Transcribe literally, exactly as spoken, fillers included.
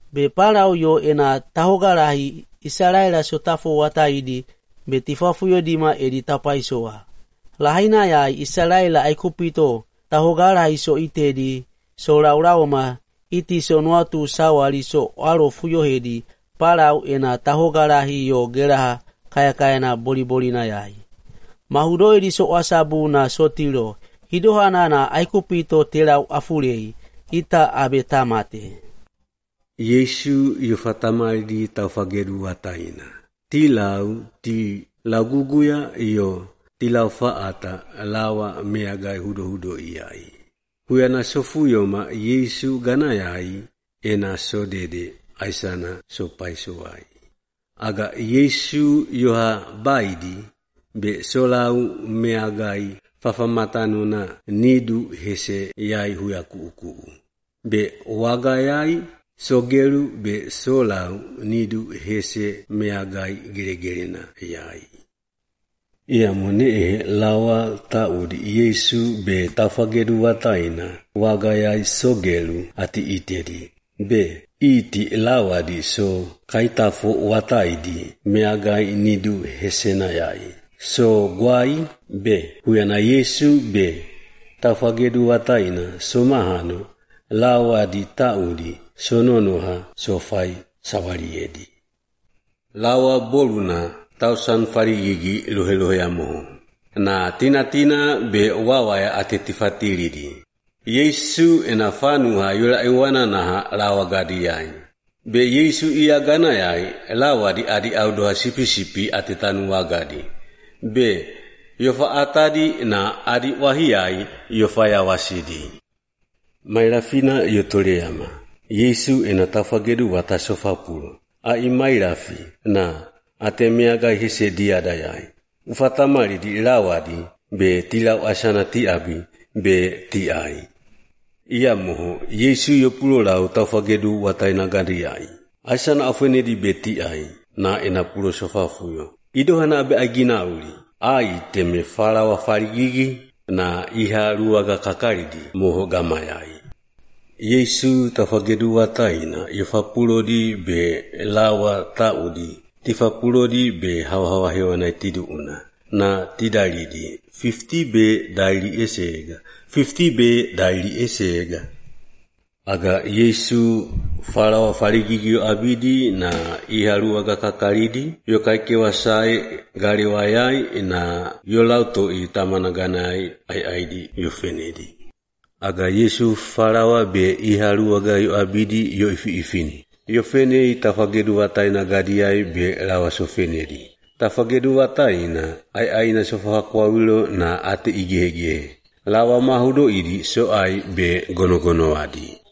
be Parao yo ena tahogarahi Israela so tafo wataidi be tifafuyo dima edi tapaisoa. Lahaina ya Israela aikupito tahogarahi so itedi so rauraoma iti so nuatu sawali so aro fuyo hedi Parao ena tahogarahi yo geraha kaya kaya na boli boli na yai. Mahudo edi so asabu na sotilo hidohana na aikupito terau afurei ita abetamate. Yesu yofatamari taufageru wataina. Tilau ti laguguya yo tilau faata lawa meagai hudo hudo iyai. Huyana sofuyo ma Yesu ganayai ena sodede aisana sopaisuai. Aga Yesu yoha baidi be solau meagai fafamatanuna nidu hese yai huyaku uku. Be wagayai sogeru be solau nidu hese meagai giregerena yai. Ia mone e lawa taudi Yesu be tafageru wataina wagayai sogeru ati iteri. Be iti lawadi so kaitafo wataidi meagai nidu hesena yai. So guai be huyana Yesu be tafageru wataina somahano lawadi taudi sononoha sofai sawariedi. Lawa boluna tausan farigigi lohe-lohe amoho. Na tina-tina be wawaya atetifatiridi. Yesu enafanuha yola iwana naha lawa gadiyai. Be Yesu iya ganayai lawa di adi audoha sipi-sipi atetanu wagadi. Be yofa atadi na adi wahiyai yofa yawasidi. Mairafina yotoreyama. Yesu enatafageru watasofa puro. A imairafi na atemeaga hise diadayai. Ufatamari di lawadi be tilau asana ti abi be ti ai. Ia moho Yesu yopuro lau tafageru watainagadiyai. Asana afene di be ti ai na enapuro sofa fuyo. Idohana abe agina uli. Ai teme farawa farigigi na iha ruaga kakaridi moho gamayai. Yesu tafageru wataina yofapulodi be lawa taudi tifapulodi be hawa-hawa hewa na tidu una na tidalidi fifty be daili esega fifty be daili esega aga Yesu farawa farigigi abidi na iharu aga kakaridi yokaike wasai gari wayai na yolauto itamanaganai ai aidi yofenedi. Aga Yesu farawa be iharu aga yo abidi yo ifi ifini. Yo fene tafageru wataina gadiyai be lawa sofenedi. Tafageru wataina ai aina sofa kwa wilo na ate igehe gehe. Lawa mahudo idi so ai be gono gono wadi.